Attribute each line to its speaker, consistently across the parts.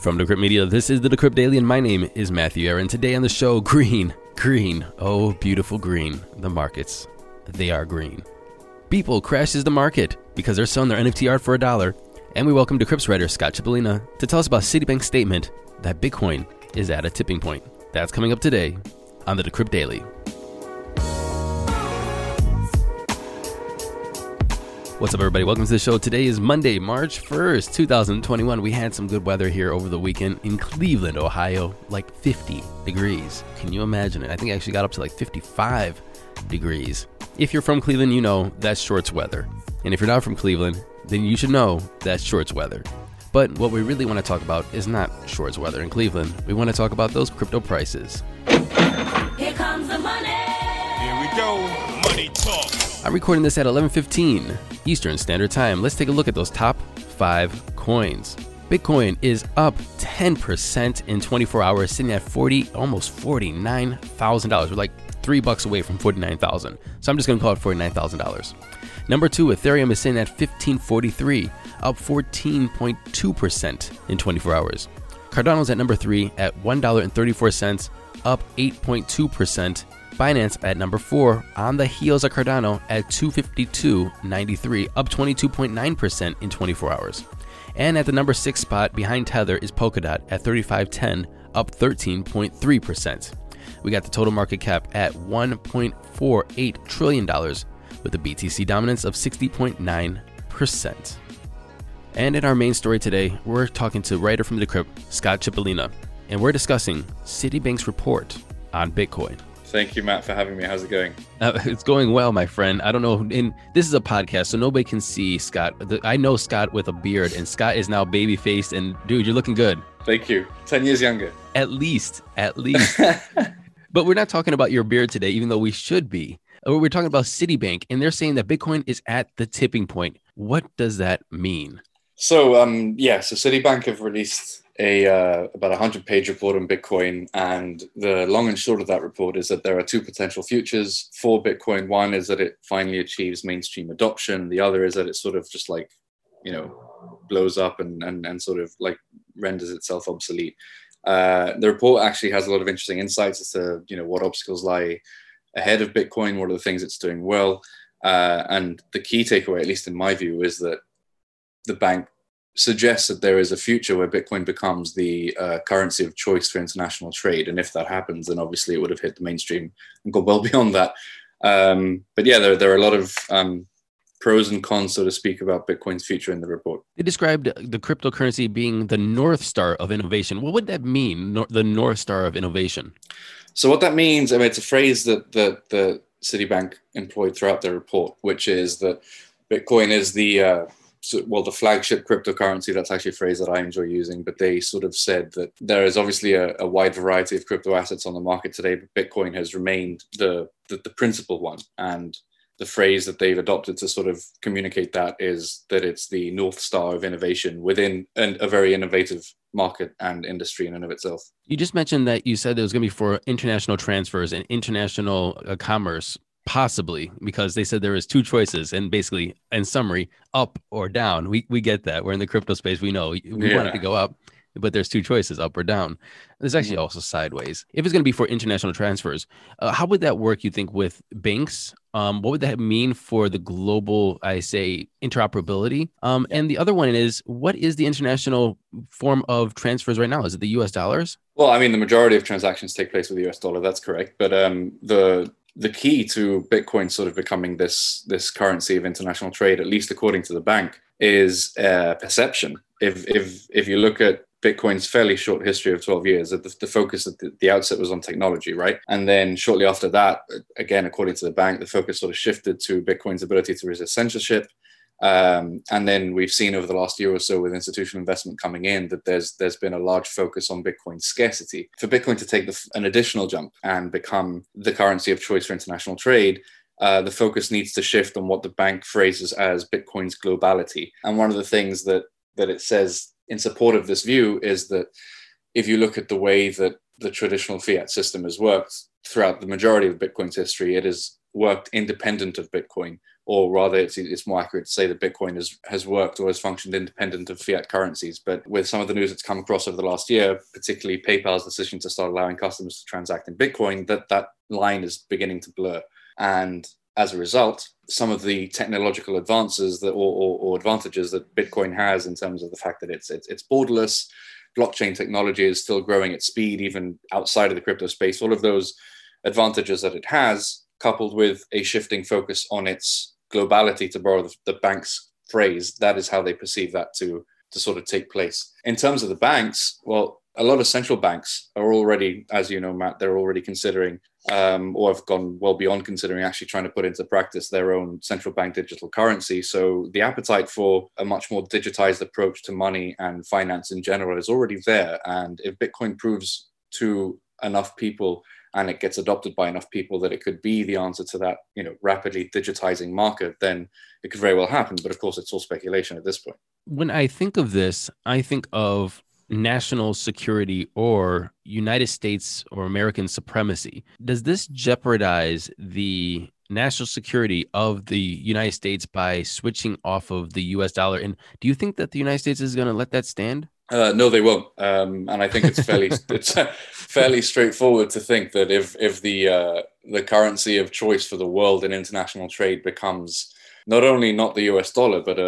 Speaker 1: From Decrypt Media, this is the Decrypt Daily, and my name is Matthew Aaron. Today on the show, green, oh beautiful green. The markets, they are green. Beeple crashes the market because they're selling their NFT art for $1. And we welcome Decrypt's writer Scott Chipolina to tell us about Citibank's statement that Bitcoin is at a tipping point. That's coming up today on the Decrypt Daily. What's up, everybody? Welcome to the show. Today is Monday, March 1st, 2021. We had some good weather here over the weekend in Cleveland, Ohio, like 50 degrees. Can you imagine it? I think it actually got up to like 55 degrees. If you're from Cleveland, you know that's shorts weather. And if you're not from Cleveland, then you should know that's shorts weather. But what we really want to talk about is not shorts weather in Cleveland. We want to talk about those crypto prices.
Speaker 2: Here comes the money.
Speaker 3: Here we go. Money talk.
Speaker 1: I'm recording this at 11:15 Eastern Standard Time. Let's take a look at those top 5 coins. Bitcoin is up 10% in 24 hours, sitting at almost $49,000. We're like $3 away from $49,000. So I'm just going to call it $49,000. Number 2, Ethereum is sitting at 1543, up 14.2% in 24 hours. Cardano's at number 3 at $1.34, up 8.2%. Binance at number 4 on the heels of Cardano at $252.93, up 22.9% in 24 hours. And at the number 6 spot behind Tether is Polkadot at $35.10, up 13.3%. We got the total market cap at $1.48 trillion with a BTC dominance of 60.9%. And in our main story today, we're talking to writer from the Decrypt, Scott Chipolina, and we're discussing Citibank's report on Bitcoin.
Speaker 4: Thank you, Matt, for having me. How's it going?
Speaker 1: It's going well, my friend. I don't know. This is a podcast, so nobody can see Scott. I know Scott with a beard, and Scott is now baby-faced. And, dude, you're looking good.
Speaker 4: Thank you. 10 years younger.
Speaker 1: At least. But we're not talking about your beard today, even though we should be. We're talking about Citibank, and they're saying that Bitcoin is at the tipping point. What does that mean?
Speaker 4: So Citibank have released about 100-page report on Bitcoin, and the long and short of that report is that there are 2 potential futures for Bitcoin. One is that it finally achieves mainstream adoption. The other is that it sort of just blows up and sort of like renders itself obsolete. The report actually has a lot of interesting insights as to what obstacles lie ahead of Bitcoin, what are the things it's doing well, and the key takeaway, at least in my view, is that the bank suggests that there is a future where Bitcoin becomes the currency of choice for international trade. And if that happens, then obviously it would have hit the mainstream and gone well beyond that. But yeah, there are a lot of pros and cons, so to speak, about Bitcoin's future in the report.
Speaker 1: They described the cryptocurrency being the North Star of innovation. What would that mean, the North Star of innovation? So
Speaker 4: what that means, it's a phrase that the Citibank employed throughout their report, which is that Bitcoin is the flagship cryptocurrency. That's actually a phrase that I enjoy using, but they sort of said that there is obviously a wide variety of crypto assets on the market today, but Bitcoin has remained the principal one. And the phrase that they've adopted to sort of communicate that is that it's the North Star of innovation within a very innovative market and industry in and of itself.
Speaker 1: You just mentioned that you said it was going to be for international transfers and international commerce. Possibly, because they said there is 2 choices, and basically, in summary, up or down. We get that. We're in the crypto space. We know we want it to go up, but there's 2 choices, up or down. There's actually also sideways. If it's going to be for international transfers, how would that work, you think, with banks? What would that mean for the global, interoperability? And the other one is, what is the international form of transfers right now? Is it the US dollars?
Speaker 4: Well, the majority of transactions take place with the US dollar. That's correct. But the key to Bitcoin sort of becoming this currency of international trade, at least according to the bank, is perception. If you look at Bitcoin's fairly short history of 12 years, the focus at the outset was on technology, right? And then shortly after that, again, according to the bank, the focus sort of shifted to Bitcoin's ability to resist censorship. And then we've seen over the last year or so with institutional investment coming in that there's been a large focus on Bitcoin scarcity. For Bitcoin to take an additional jump and become the currency of choice for international trade, the focus needs to shift on what the bank phrases as Bitcoin's globality. And one of the things that it says in support of this view is that if you look at the way that the traditional fiat system has worked throughout the majority of Bitcoin's history, it has worked independent of Bitcoin, or rather it's more accurate to say that Bitcoin has worked or has functioned independent of fiat currencies. But with some of the news that's come across over the last year, particularly PayPal's decision to start allowing customers to transact in Bitcoin, that line is beginning to blur. And as a result, some of the technological advances or advantages that Bitcoin has in terms of the fact that it's borderless, blockchain technology is still growing at speed, even outside of the crypto space, all of those advantages that it has, coupled with a shifting focus on its globality, to borrow the bank's phrase, that is how they perceive that to sort of take place. In terms of the banks, well, a lot of central banks are already, as you know, Matt, they're already considering or have gone well beyond considering actually trying to put into practice their own central bank digital currency. So the appetite for a much more digitized approach to money and finance in general is already there. And if Bitcoin proves to enough people and it gets adopted by enough people that it could be the answer to that, rapidly digitizing market, then it could very well happen. But of course, it's all speculation at this point.
Speaker 1: When I think of this, I think of national security or United States or American supremacy. Does this jeopardize the national security of the United States by switching off of the US dollar? And do you think that the United States is going to let that stand?
Speaker 4: No, they won't. And I think it's fairly straightforward to think that if the currency of choice for the world in international trade becomes not only not the US dollar, but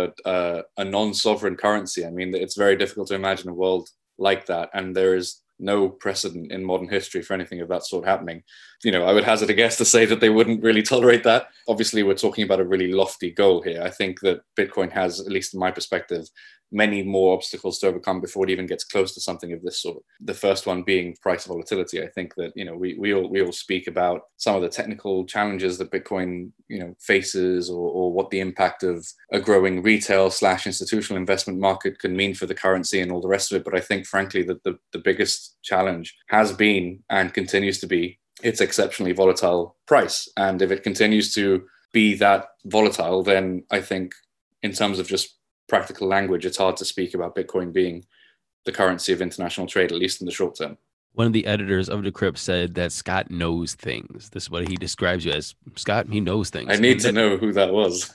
Speaker 4: a non-sovereign currency. I mean, it's very difficult to imagine a world like that. And there is no precedent in modern history for anything of that sort happening. I would hazard a guess to say that they wouldn't really tolerate that. Obviously, we're talking about a really lofty goal here. I think that Bitcoin has, at least in my perspective, many more obstacles to overcome before it even gets close to something of this sort. The first one being price volatility. I think that, we all speak about some of the technical challenges that Bitcoin, faces or what the impact of a growing retail / institutional investment market can mean for the currency and all the rest of it. But I think, frankly, that the biggest challenge has been and continues to be its exceptionally volatile price. And if it continues to be that volatile, then I think in terms of just practical language, it's hard to speak about Bitcoin being the currency of international trade, at least in the short term.
Speaker 1: One of the editors of Decrypt said that Scott knows things. This is what he describes you as. Scott, he knows things.
Speaker 4: I need to know who that was.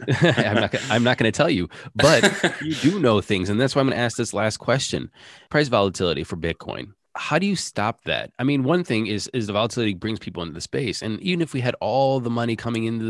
Speaker 1: I'm not going to tell you, but you do know things. And that's why I'm going to ask this last question. Price volatility for Bitcoin. How do you stop that? I mean, one thing is the volatility brings people into the space. And even if we had all the money coming into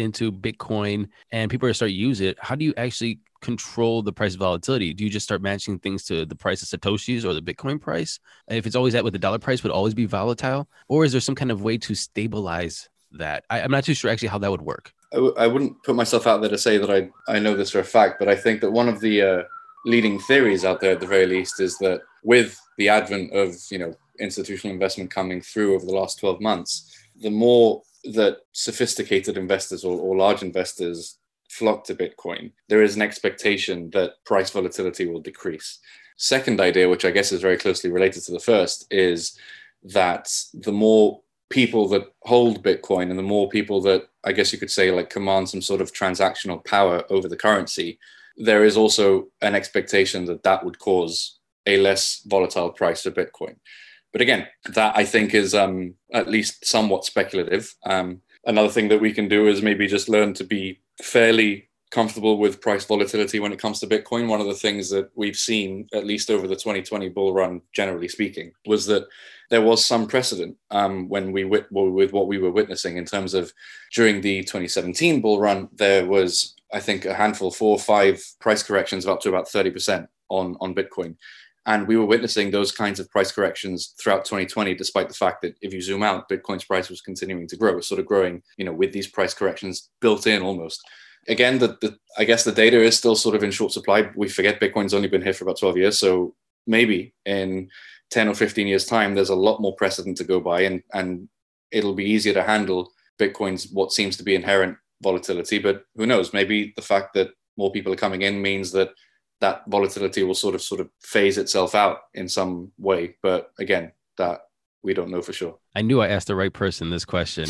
Speaker 1: Bitcoin and people are start to use it, how do you actually control the price volatility? Do you just start matching things to the price of Satoshis or the Bitcoin price? If it's always at with the dollar price would always be volatile? Or is there some kind of way to stabilize that? I'm not too sure actually how that would work.
Speaker 4: I wouldn't put myself out there to say that I know this for a fact, but I think that one of the leading theories out there at the very least is that with the advent of institutional investment coming through over the last 12 months, the more that sophisticated investors or large investors flock to Bitcoin, there is an expectation that price volatility will decrease. Second idea, which I guess is very closely related to the first, is that the more people that hold Bitcoin and the more people that I guess you could say like command some sort of transactional power over the currency, there is also an expectation that would cause a less volatile price for Bitcoin. But again, that I think is at least somewhat speculative. Another thing that we can do is maybe just learn to be fairly comfortable with price volatility when it comes to Bitcoin. One of the things that we've seen, at least over the 2020 bull run, generally speaking, was that there was some precedent when with what we were witnessing in terms of during the 2017 bull run, there was, I think, a handful, 4 or 5 price corrections of up to about 30% on Bitcoin. And we were witnessing those kinds of price corrections throughout 2020, despite the fact that if you zoom out, Bitcoin's price was continuing to grow, sort of growing, with these price corrections built in almost. Again, I guess the data is still sort of in short supply. We forget Bitcoin's only been here for about 12 years. So maybe in 10 or 15 years' time, there's a lot more precedent to go by and it'll be easier to handle Bitcoin's what seems to be inherent volatility. But who knows? Maybe the fact that more people are coming in means that volatility will sort of phase itself out in some way. But again, that we don't know for sure.
Speaker 1: I knew I asked the right person this question.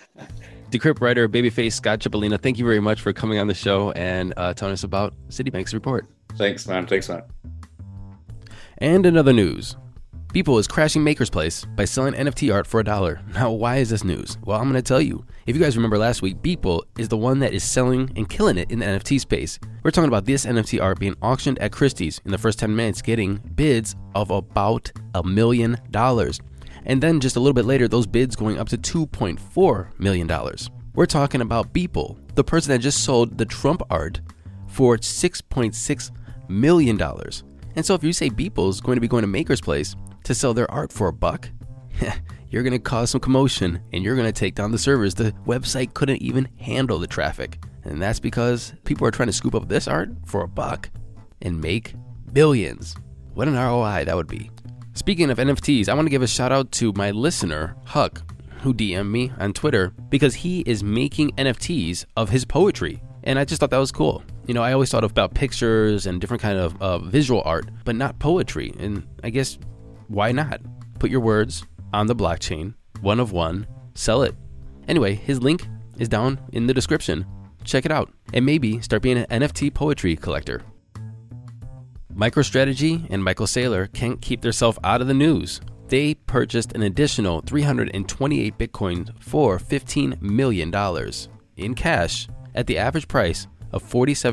Speaker 1: Decrypt writer, Babyface Scott Chipolina, thank you very much for coming on the show and telling us about Citibank's report.
Speaker 4: Thanks, man.
Speaker 1: And in other news, Beeple is crashing Maker's Place by selling NFT art for $1. Now, why is this news? Well, I'm going to tell you. If you guys remember last week, Beeple is the one that is selling and killing it in the NFT space. We're talking about this NFT art being auctioned at Christie's in the first 10 minutes, getting bids of about $1 million. And then just a little bit later, those bids going up to $2.4 million. We're talking about Beeple, the person that just sold the Trump art for $6.6 million. And so if you say Beeple's going to be going to Maker's Place to sell their art for $1, you're going to cause some commotion and you're going to take down the servers. The website couldn't even handle the traffic. And that's because people are trying to scoop up this art for $1 and make billions. What an ROI that would be. Speaking of NFTs, I want to give a shout out to my listener, Huck, who DM'd me on Twitter because he is making NFTs of his poetry. And I just thought that was cool. You know, I always thought about pictures and different kind of visual art, but not poetry. And I guess, why not? Put your words on the blockchain, one of one, sell it. Anyway, his link is down in the description. Check it out and maybe start being an NFT poetry collector. MicroStrategy and Michael Saylor can't keep themselves out of the news. They purchased an additional 328 Bitcoin for $15 million in cash at the average price of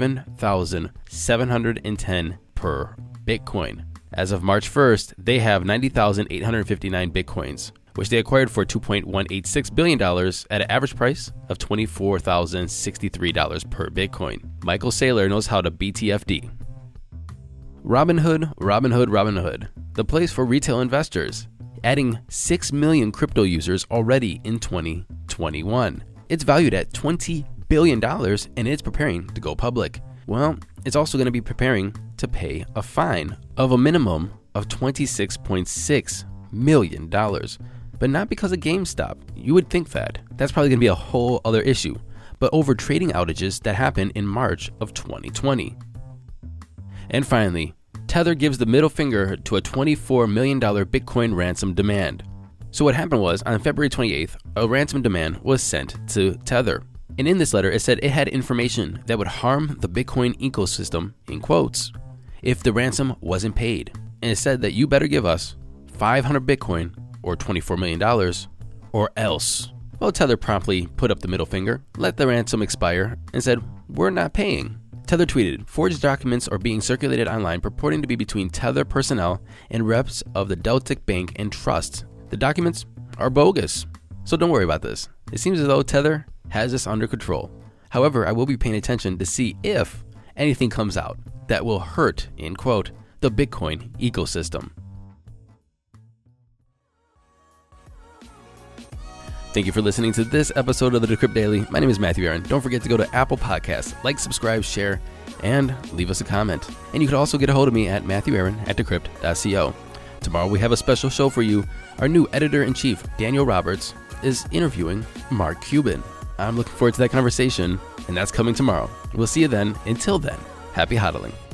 Speaker 1: $47,710 per Bitcoin. As of March 1st, they have 90,859 Bitcoins, which they acquired for $2.186 billion at an average price of $24,063 per Bitcoin. Michael Saylor knows how to BTFD. Robinhood, the place for retail investors, adding 6 million crypto users already in 2021. It's valued at $20 billion and it's preparing to go public. Well, it's also going to be preparing to pay a fine of a minimum of $26.6 million. But not because of GameStop. You would think that. That's probably going to be a whole other issue. But over trading outages that happened in March of 2020. And finally, Tether gives the middle finger to a $24 million Bitcoin ransom demand. So what happened was, on February 28th, a ransom demand was sent to Tether. And in this letter, it said it had information that would harm the Bitcoin ecosystem, in quotes, if the ransom wasn't paid. And it said that you better give us 500 Bitcoin or $24 million or else. Well, Tether promptly put up the middle finger, let the ransom expire, and said, we're not paying. Tether tweeted, forged documents are being circulated online purporting to be between Tether personnel and reps of the Deltic Bank and Trust. The documents are bogus. So don't worry about this. It seems as though Tether has this under control. However, I will be paying attention to see if anything comes out that will hurt, in quote, the Bitcoin ecosystem. Thank you for listening to this episode of the Decrypt Daily. My name is Matthew Aaron. Don't forget to go to Apple Podcasts, like, subscribe, share, and leave us a comment. And you can also get a hold of me at matthewaaron@decrypt.co. Tomorrow we have a special show for you. Our new editor-in-chief, Daniel Roberts, is interviewing Mark Cuban. I'm looking forward to that conversation, and that's coming tomorrow. We'll see you then. Until then, happy hodling.